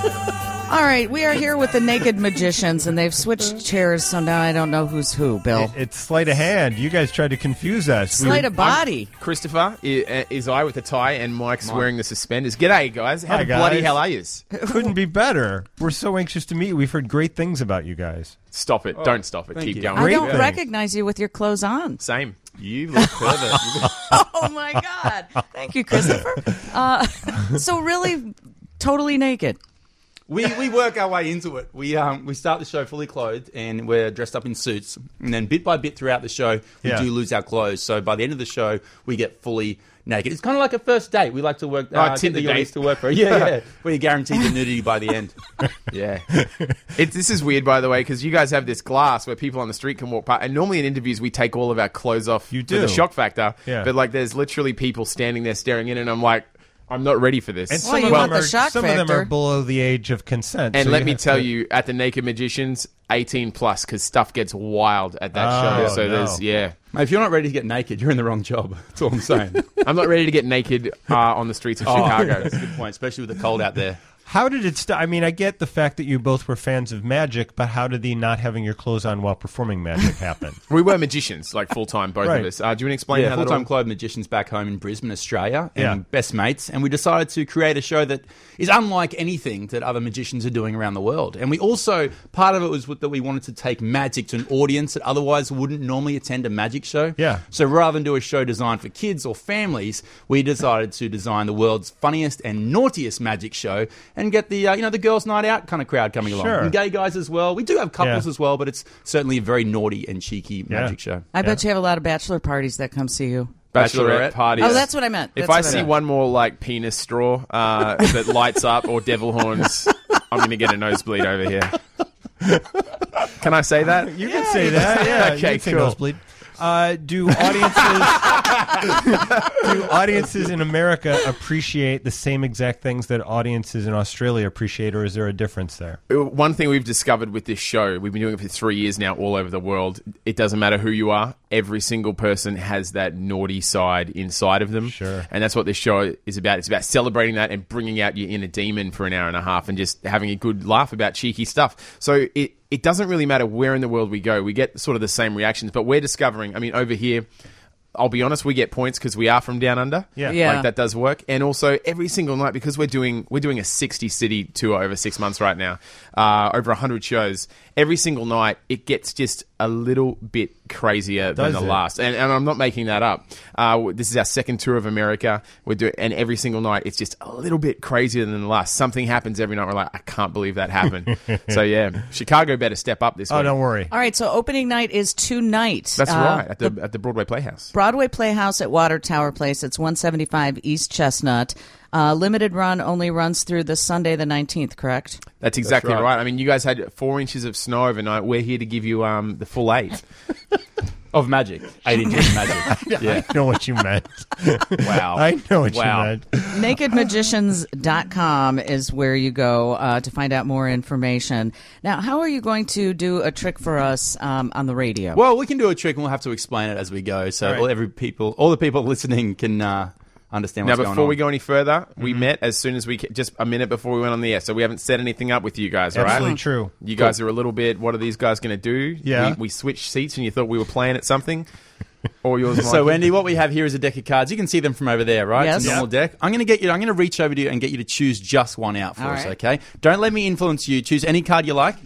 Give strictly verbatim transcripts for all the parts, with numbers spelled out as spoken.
All right, we are here with the Naked Magicians, and they've switched chairs, so now I don't know who's who, Bill. It, it's sleight of hand. You guys tried to confuse us. Sleight of body. I'm Christopher is, is I with the tie, and Mike's Mike. wearing the suspenders. G'day, guys. How Hi, the bloody guys. hell are you? Couldn't be better. We're so anxious to meet you. We've heard great things about you guys. Stop it. Oh, don't stop it. Keep you. going. I Great don't thing. recognize you with your clothes on. Same. You look pervert. Oh, my God. Thank you, Christopher. Uh, so really, totally naked. We we work our way into it. We um we start the show fully clothed and we're dressed up in suits, and then bit by bit throughout the show we Yeah. do lose our clothes. So by the end of the show we get fully naked. It's kind of like a first date. We like to work. Uh, Oh, get Tinder the date. audience to work for. Yeah, yeah. Where you guarantee the nudity by the end. Yeah. It, this is weird, by the way, because you guys have this glass where people on the street can walk past. And normally in interviews, we take all of our clothes off You for do. the shock factor. Yeah. But, like, there's literally people standing there staring in, and I'm like, I'm not ready for this. And Well, some, you of, want them the are, shock some of them factor. are below the age of consent. And so let you me have tell to- you, at the Naked Magicians, eighteen plus, because stuff gets wild at that Oh, show. So no. there's, yeah. Mate, if you're not ready to get naked, you're in the wrong job. That's all I'm saying. I'm not ready to get naked uh, on the streets of Oh, Chicago. that's a good point, especially with the cold out there. How did it start? I mean, I get the fact that you both were fans of magic, but how did the not having your clothes on while performing magic happen? We were magicians, like full-time, both Right. of us. Uh, do you want to explain Yeah, how that all... full-time clothed magicians back home in Brisbane, Australia, and Yeah. best mates. And we decided to create a show that is unlike anything that other magicians are doing around the world. And we also, part of it was that we wanted to take magic to an audience that otherwise wouldn't normally attend a magic show. Yeah. So rather than do a show designed for kids or families, we decided to design the world's funniest and naughtiest magic show and get the, uh, you know, the girls' night out kind of crowd coming along. Sure. And gay guys as well. We do have couples Yeah. as well, but it's certainly a very naughty and cheeky Yeah. magic show. I bet you have a lot of bachelor parties that come see you. Bachelorette, Bachelorette. parties. Oh, that's what I meant. If That's I what see meant. one more like penis straw uh, that lights up or devil horns, I'm going to get a nosebleed over here. Can I say that? You can say that, yeah. Okay, you can say cool. nosebleed. Uh, do audiences do audiences in America appreciate the same exact things that audiences in Australia appreciate, or is there a difference there? One thing we've discovered with this show, we've been doing it for three years now all over the world. It doesn't matter who you are. Every single person has that naughty side inside of them. Sure. And that's what this show is about. It's about celebrating that and bringing out your inner demon for an hour and a half and just having a good laugh about cheeky stuff. So it, it doesn't really matter where in the world we go. We get sort of the same reactions, but we're discovering, I mean, over here, I'll be honest, we get points because we are from down under. Yeah. Yeah. Like that does work. And also every single night, because we're doing we're doing a sixty city tour over six months right now, uh, over one hundred shows. Every single night, it gets just a little bit crazier than Does the it? last. And, and I'm not making that up. Uh, this is our second tour of America. We're doing, and every single night, it's just a little bit crazier than the last. Something happens every night. We're like, I can't believe that happened. So yeah, Chicago better step up this Oh, week. don't worry. All right, so opening night is tonight. That's Uh, right, at the, at the Broadway Playhouse. Broadway Playhouse at Water Tower Place. It's one seventy-five East Chestnut. Uh, limited run only runs through the Sunday the nineteenth, correct? That's exactly right. right. I mean, you guys had four inches of snow overnight. We're here to give you um, the full eight. Of magic. Eight inches of magic. Yeah. I know what you meant. Wow. I know what Wow. you meant. naked magicians dot com is where you go uh, to find out more information. Now, how are you going to do a trick for us um, on the radio? Well, we can do a trick and we'll have to explain it as we go. So All right. all every people, all the people listening can uh, understand Now, what's going on. before we go any further, we met as soon as we ca- just a minute before we went on the air, so we haven't set anything up with you guys, right? Absolutely true. You guys are a little bit. What are these guys going to do? Yeah. we, we switched seats, and you thought we were playing at something. Or yours, Mikey? So, Wendy, what we have here is a deck of cards. You can see them from over there, right? Yes. It's a normal deck. I'm going to get you. I'm going to reach over to you and get you to choose just one out for All us. right. Okay? Don't let me influence you. Choose any card you like.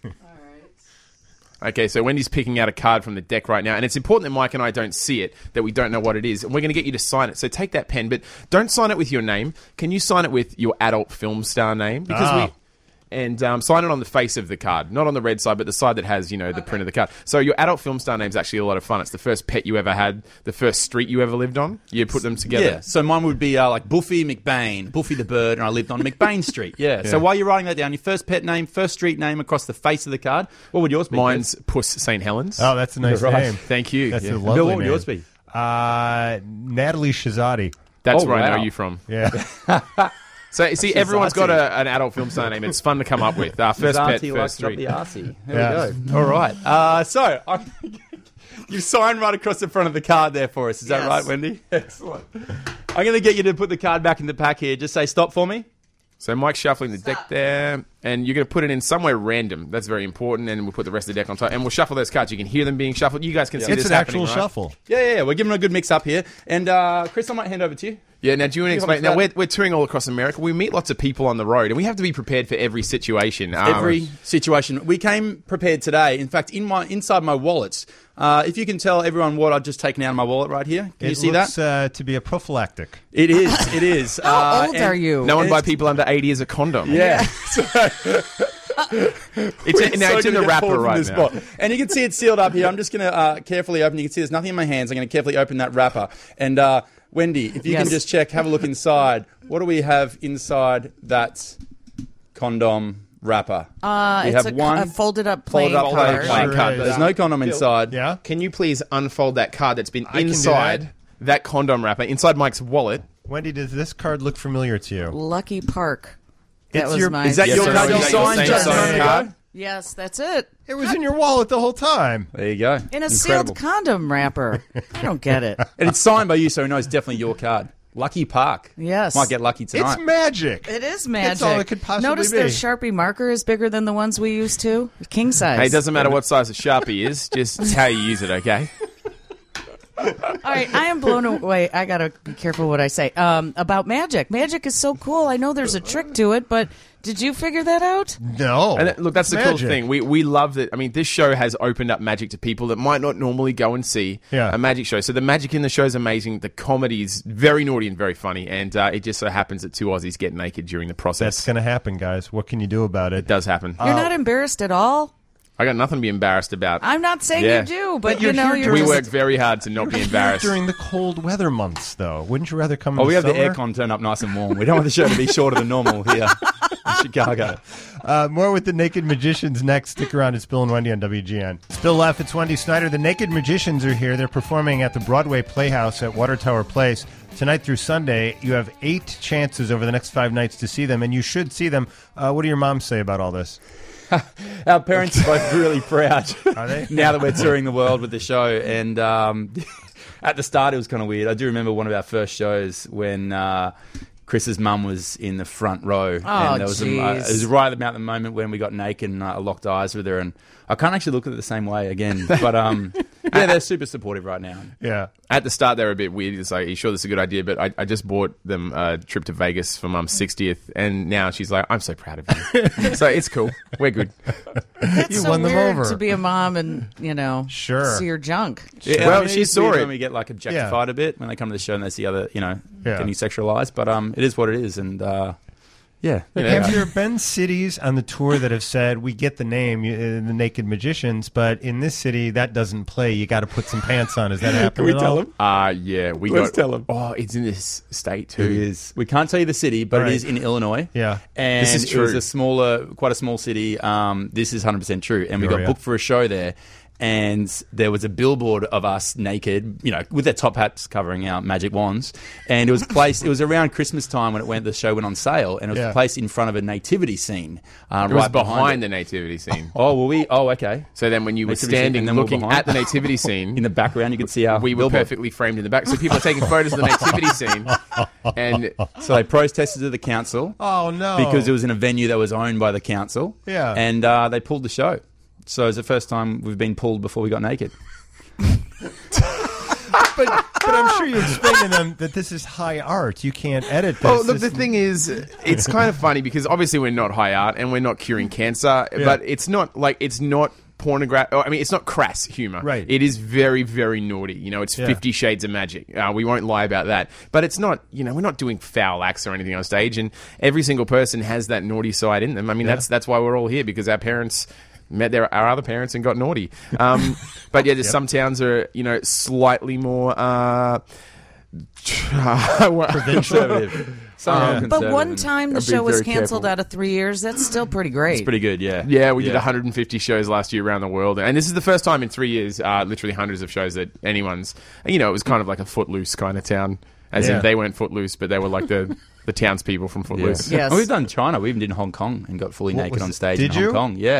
Okay, so Wendy's picking out a card from the deck right now, and it's important that Mike and I don't see it, that we don't know what it is, and we're going to get you to sign it. So take that pen, but don't sign it with your name. Can you sign it with your adult film star name? Because Ah. we... And um, sign it on the face of the card. Not on the red side, but the side that has, you know, the print of the card. So your adult film star name's actually a lot of fun. It's the first pet you ever had, the first street you ever lived on. You put them together. Yeah. So mine would be uh, like Buffy McBain, Buffy the bird, and I lived on McBain Street. Yeah. So Yeah. while you're writing that down, your first pet name, first street name across the face of the card. What would yours be? Mine's Puss Saint Helens. Oh, that's a nice Right. name. Thank you. That's Yeah. a Kev? lovely Bill, what would name. yours be? Uh, Natalie Shazadi. That's Oh, where I wow. know you from. Yeah. So, see, everyone's got Zati. a, an adult film star name. It's fun to come up with. Uh, first pet, Auntie first likes street. up the arsey. There Yeah. we go. All right. Uh, so, I'm, you signed right across the front of the card there for us. Is that Yes. right, Wendy? Excellent. I'm going to get you to put the card back in the pack here. Just say stop for me. So Mike's shuffling the deck there, and you're going to put it in somewhere random. That's very important, and we'll put the rest of the deck on top, and we'll shuffle those cards. You can hear them being shuffled. You guys can see It's this an happening, actual right? shuffle. Yeah, yeah, yeah. We're giving it a good mix up here. And uh, Chris, I might hand over to you. Yeah, now do you want to You explain? want Now, me we're, we're touring all across America. We meet lots of people on the road, and we have to be prepared for every situation. Um, Every situation. We came prepared today. In fact, in my inside my wallets, uh, if you can tell everyone what I've just taken out of my wallet right here. Can it you see looks, that? Uh, to be a prophylactic. It is. It is. How uh, old and- are you? No one And buy it's- people under eighty as a condom. Yeah. It's, in, now, So it's in the gonna get wrapper pulled from right this now. spot. And you can see it sealed up here. I'm just going to uh, carefully open. You can see there's nothing in my hands. I'm going to carefully open that wrapper. And uh, Wendy, if you Yes. can just check, have a look inside. What do we have inside that condom wrapper? Uh, we it's have a, one a folded up playing folded up card. playing card. Sure There's is. no condom inside. Yeah. Can you please unfold that card that's been I can do inside that. that condom wrapper, inside Mike's wallet? Wendy, does this card look familiar to you? Lucky Park. That It's was your- my. Is that Yes, your sir. card? Is You that your signed same just a size moment card? ago? Yes, that's it. It was in your wallet the whole time. There you go. In a Incredible. sealed condom wrapper. I don't get it. And it's signed by you, so we know it's definitely your card. Lucky Park. Yes. Might get lucky tonight. It's magic. It is magic. That's all it could possibly Notice be. their Sharpie marker is bigger than the ones we used to. King size. Hey, it doesn't matter what size a Sharpie is, just how you use it, okay? All right, I am blown away. I gotta be careful what I say um, about magic. Magic is so cool. I know there's a trick to it, but did you figure that out? No. And that, look, that's the Magic. cool thing. We we love that. I mean, this show has opened up magic to people that might not normally go and see Yeah. a magic show. So the magic in the show is amazing. The comedy is very naughty and very funny, and uh, it just so happens that two Aussies get naked during the process. That's going to happen, guys. What can you do about it? It does happen. You're not embarrassed at all. I got nothing to be embarrassed about. I'm not saying Yeah. you do, but, But you you're know, here you're we just, work very hard to not be embarrassed. During the cold weather months, though. Wouldn't you rather come in Oh, the we have summer? the aircon turned up nice and warm. We don't want the show to be shorter than normal here in Chicago. Uh, more with the Naked Magicians next. Stick around. It's Bill and Wendy on W G N. It's Bill Leff. It's Wendy Snyder. The Naked Magicians are here. They're performing at the Broadway Playhouse at Water Tower Place tonight through Sunday. You have eight chances over the next five nights to see them, and you should see them. Uh, what do your moms say about all this? Our parents are both really proud. Are they? Now that we're touring the world with the show. And um, at the start, it was kind of weird. I do remember one of our first shows when uh, Chris's mum was in the front row. Oh, and there was a, uh, jeez. it was right about the moment when we got naked and uh, I locked eyes with her. And I can't actually look at it the same way again. But um, yeah, they're super supportive right now. Yeah. At the start, they were a bit weird. It's like, are you sure this is a good idea? But I, I just bought them a trip to Vegas for Mum's sixtieth, and now she's like, I'm so proud of you. So it's cool. We're good. It's You so won them weird over. to be a mom and, you know, Sure. see your junk. Yeah, Well, I mean, she it's saw weird it. when we get like objectified Yeah. a bit when they come to the show and they see other, you know, Yeah. getting sexualized. But um, it is what it is, and uh, yeah, Look, Yeah. have there been cities on the tour that have said, we get the name, you- uh, the Naked Magicians, but in this city, that doesn't play. You got to put some pants on. Is that happening we at tell all? them? Uh, yeah, we Let's got. tell 'em. Oh, it's in this state too. It is. We can't tell you the city, but Right. it is in Illinois. Yeah. and This is it was true. a smaller, quite a small city. Um, this is one hundred percent true, and we got Peoria. booked for a show there. And there was a billboard of us naked, you know, with their top hats covering our magic wands. And it was placed. It was around Christmas time when it went. The show went on sale, and it was Yeah. placed in front of a nativity scene. Uh, It was right behind it. the nativity scene. Oh, well, we. Oh, okay. So then, when you were Nativity scene, standing and then we were looking behind. at the nativity scene, In the background, you could see our we were billboard. perfectly framed in the back. So people are taking photos of the nativity scene, and So they protested to the council. Oh, no. Because it was in a venue that was owned by the council. Yeah. And uh, they pulled the show. So it's the first time we've been pulled before we got naked. but, but I'm sure you explained to them that this is high art. You can't edit this. Oh, look, This- the thing is, it's kind of funny because obviously we're not high art and we're not curing cancer, but it's not like it's not pornographic. I mean, it's not crass humor. Right. It is very, very naughty. You know, it's Yeah. Fifty Shades of Magic. Uh, we won't lie about that. But it's not, you know, we're not doing foul acts or anything on stage. And every single person has that naughty side in them. I mean, Yeah. that's that's why we're all here, because our parents met their our other parents and got naughty. Um, but yeah, there's Yep. some towns are, you know, slightly more uh, Conservative. Some Um, are But conservative one and- time the I'd be show was very canceled careful. out of three years. That's still pretty great. It's pretty good, yeah. Yeah, we did one hundred fifty shows last year around the world, and this is the first time in three years, uh, literally hundreds of shows that anyone's. You know, it was kind of like a Footloose kind of town, as Yeah. in they weren't Footloose, but they were like the the townspeople from Yeah. Footloose. Yes. And we've done China. We even did Hong Kong and got fully What naked was on it? stage Did in you? Hong Kong. Yeah.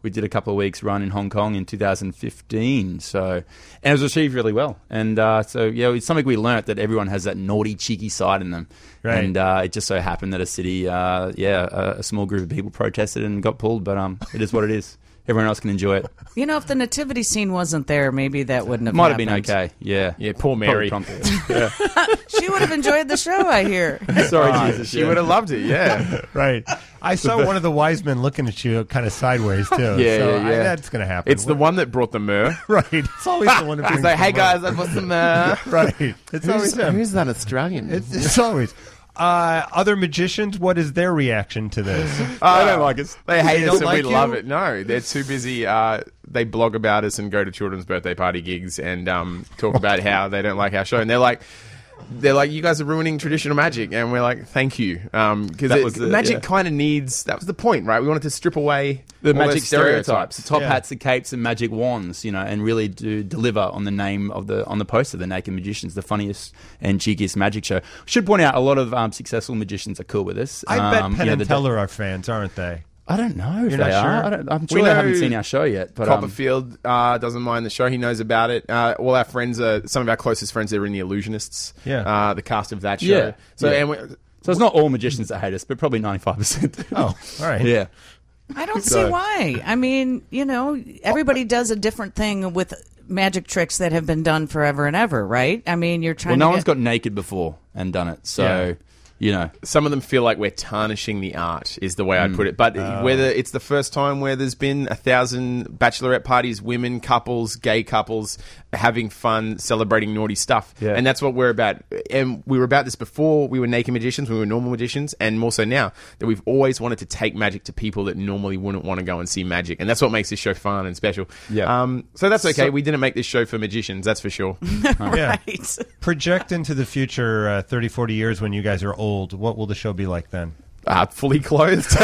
we did a couple of weeks run in Hong Kong in two thousand fifteen. So, and it was achieved really well. And uh, so, yeah, it's something we learnt, that everyone has that naughty, cheeky side in them. Right. And uh, it just so happened that a city, uh, yeah, a, a small group of people protested and got pulled. But um, it is what it is. Everyone else can enjoy it. You know, if the nativity scene wasn't there, maybe that wouldn't have Might have happened. been okay. Yeah. Yeah, poor Mary. Yeah. She would have enjoyed the show, I hear. Sorry, Oh, Jesus. she yeah. would have loved it, yeah. Right. I saw one of the wise men looking at you kind of sideways, too. Yeah, so yeah, I, yeah. that's going to happen. It's the one that brought the myrrh. Right. It's always the one that brings It's like, the hey myrrh." guys, that was the myrrh. Right. It's always him. Who's that Australian? It's, it's always. Uh, other magicians, what is their reaction to this? I don't like us. They hate They us don't and we like love you? it. No, they're too busy. Uh, they blog about us and go to children's birthday party gigs and um, talk about how they don't like our show. And they're like, they're like, you guys are ruining traditional magic. And we're like, thank you. Because That was the- magic yeah. kind of needs, that was the point, right? We wanted to strip away the all magic those stereotypes, top Yeah. hats and capes and magic wands, you know, and really do deliver on the name of the on the poster, the Naked Magicians, the funniest and cheekiest magic show. Should point out, a lot of um, successful magicians are cool with this. I bet um, Penn you know, and the- Teller are fans, aren't they? I don't know if You're they not are. sure? I don't, I'm We sure they haven't know seen our show yet. But um, Copperfield uh, doesn't mind the show. He knows about it. Uh, all our friends are, some of our closest friends are in the Illusionists. Yeah. Uh, the cast of that show. Yeah. So, Yeah. and we, so it's not all magicians that hate us, but probably ninety-five percent. Oh, all right. yeah. I don't see So- why. I mean, you know, everybody does a different thing with magic tricks that have been done forever and ever, right? I mean, you're trying Well, to no get... one's got naked before and done it, so Yeah. you know. some of them feel like we're tarnishing the art, is the way I'd put it. But whether it's the first time where there's been a thousand bachelorette parties, women couples, gay couples having fun, celebrating naughty stuff. Yeah. And that's what we're about. And we were about this before we were naked magicians, we were normal magicians, and more so now, that we've always wanted to take magic to people that normally wouldn't want to go and see magic. And that's what makes this show fun and special. Yeah. Um, so that's okay. So- we didn't make this show for magicians, that's for sure. Yeah. Right. Project into the future uh, thirty, forty years when you guys are old. What will the show be like then? Uh, fully clothed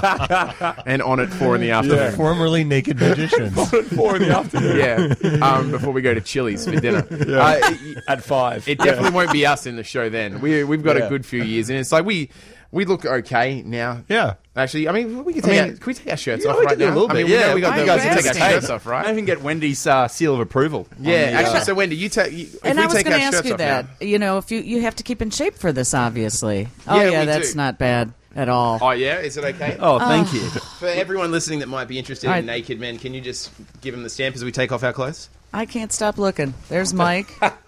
and on at four in the afternoon. Formerly naked magicians. Four in the afternoon. Yeah, um, before we go to Chili's for dinner. Uh, it, At five. it definitely won't be us in the show then. We, we've got Yeah. a good few years, and it's like we we look okay now. Yeah. Actually, I mean, we can take mean, our, can we take our shirts Yeah, off we right can do now? a little I mean, bit, we know yeah. we got I'm you guys to take our resting. shirts off, I right? even get Wendy's uh, seal of approval. on Yeah, the, actually, uh, so Wendy, you take. you- If And we I was take going our to ask shirts you off that. now- You know, if you you have to keep in shape for this, obviously. Oh Yeah, yeah, we that's do. not bad at all. Oh yeah, is it okay? oh, thank you. For everyone listening that might be interested All in right. naked men, can you just give them the stamp as we take off our clothes? I can't stop looking. There's Mike.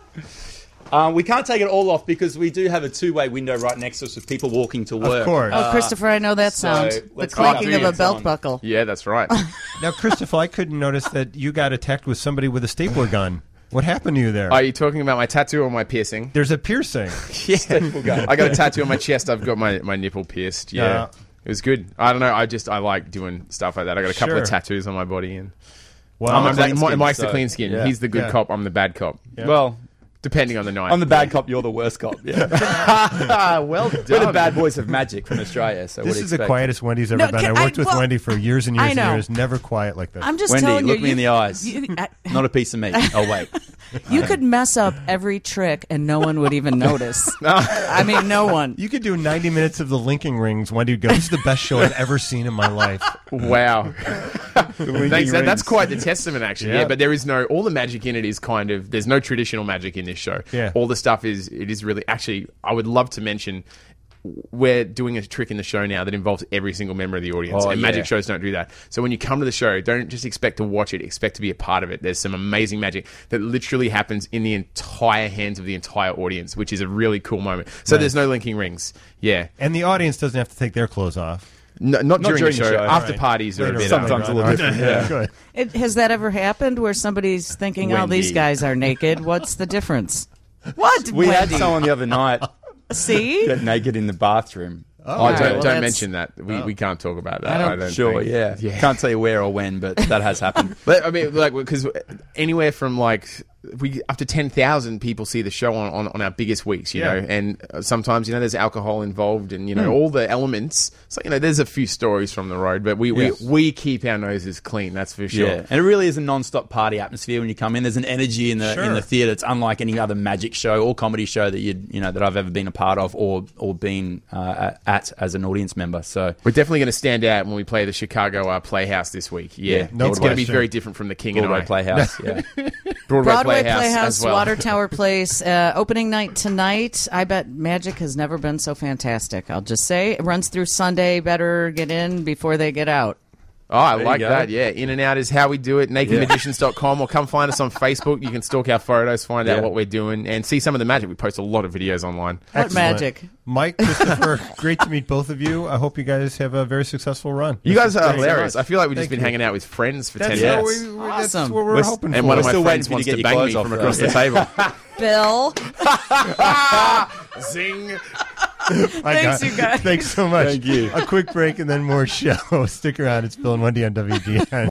Uh, we can't take it all off because we do have a two-way window right next to us with people walking to work. Of course. Oh, Christopher, I know that so sound. The let's clanking go. of a It's belt on. buckle. Yeah, that's right. Now, Christopher, I couldn't notice that you got attacked with somebody with a stapler gun. What happened to you there? Are you talking about my tattoo or my piercing? There's a piercing. Yeah, I got a tattoo on my chest. I've got my, my nipple pierced. Yeah. Yeah. It was good. I don't know. I just I like doing stuff like that. I got a couple Sure. of tattoos on my body, and Well, I'm, a I'm, clean Mike- skin, Mike's the so- clean skin. yeah. He's the good Yeah. cop. I'm the bad cop. Yeah. Well, Depending on the night. I'm the bad cop. You're the worst cop. Yeah. Ah, well done. We're the bad boys of magic from Australia. So what this do you is the expect? quietest Wendy's ever No, been. can I worked I- with well, Wendy for years and years I and know. years. Never quiet like this. I'm just Wendy, telling look you. me in you- the eyes. you- I- Not a piece of meat. Oh wait. You could mess up every trick and no one would even notice. I mean, no one. You could do ninety minutes of the linking rings. Wendy would go, this is the best show I've ever seen in my life. Wow. Thanks. That, that's quite the testament, actually. Yeah. Yeah. But there is no all the magic in it is kind of there's no traditional magic in this show. Yeah. All the stuff is it is really actually. I would love to mention. We're doing a trick in the show now that involves every single member of the audience, Oh, and yeah. magic shows don't do that. So when you come to the show, don't just expect to watch it; expect to be a part of it. There's some amazing magic that literally happens in the entire hands of the entire audience, which is a really cool moment. So Nice. there's no linking rings, yeah. And the audience doesn't have to take their clothes off. No, not, during, during the the show. show. After Right. parties are a Later bit. on. uh, Sometimes a little Right. different, Yeah, yeah. good. It, has that ever happened where somebody's thinking, "Oh, these Wendy. guys are naked"? What's the difference? What? We had Wendy? someone the other night See? get naked in the bathroom. Oh, Alright, don't, well, don't that's- mention that. We, we can't talk about that. I I don't- don't, Sure, think. yeah. yeah. Can't tell you where or when, but that has happened. But I mean, like, because anywhere from like we up to ten thousand people see the show on, on, on our biggest weeks, you Yeah. know, and uh, sometimes, you know, there's alcohol involved and, you know, all the elements. So, you know, there's a few stories from the road, but we, Yes. we, we keep our noses clean, that's for sure. Yeah, and it really is a non-stop party atmosphere when you come in. There's an energy in the Sure. in the theatre that's unlike any other magic show or comedy show that you you know that I've ever been a part of or or been uh, at as an audience member. So We're definitely going to stand out when we play the Chicago uh, Playhouse this week. Yeah, Yeah, no it's going to be question. very different from the King and Broadway I. Playhouse, yeah. Broadway, Broadway Playhouse, Playhouse, as well. Water Tower Place, uh, opening night tonight. I bet Magic has never been so fantastic. I'll just say it runs through Sunday. Better get in before they get out. Oh, I There you like go. that. Yeah, in and out is how we do it. naked magicians dot com or come find us on Facebook. You can stalk our photos, find out Yeah. what we're doing, and see some of the magic. We post a lot of videos online. What Excellent. magic? Mike, Christopher, great to meet both of you. I hope you guys have a very successful run. You This guys is are great. hilarious. I feel like we've just Thank been you. hanging out with friends for That's, ten what, minutes. we, that's Awesome. what we're, We're- hoping And for. one of We're my still friends waiting for you wants to to get your bang me clothes from off, across though. the table. Bill. Zing. I Thanks, got- you guys. Thanks so much. Thank you. A quick break and then more show. Stick around. It's Bill and Wendy on W G N.